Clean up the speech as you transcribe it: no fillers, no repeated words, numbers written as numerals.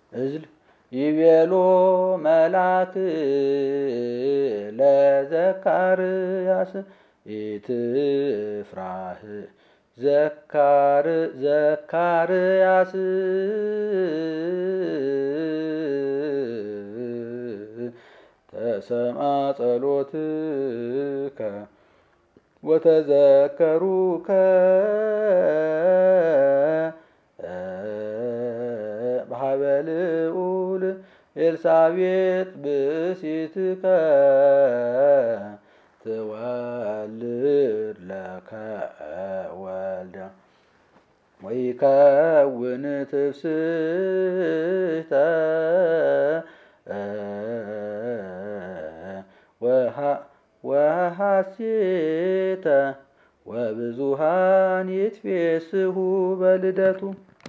እዝል ይቤሎ መልአክ ለዘካርያስ ኢትፍራህ ዘካርያስ ተሰምዐ ጸሎትከ ወተዘከሩከ በሀበ ልዑል ኤልሳቤጥ ብእሲትከ ትወልድ ለከ ወልደ ወይከውን ትፍስሕተ ወሐሴተ ወብዙኃን ይትፌስሑ በልደቱ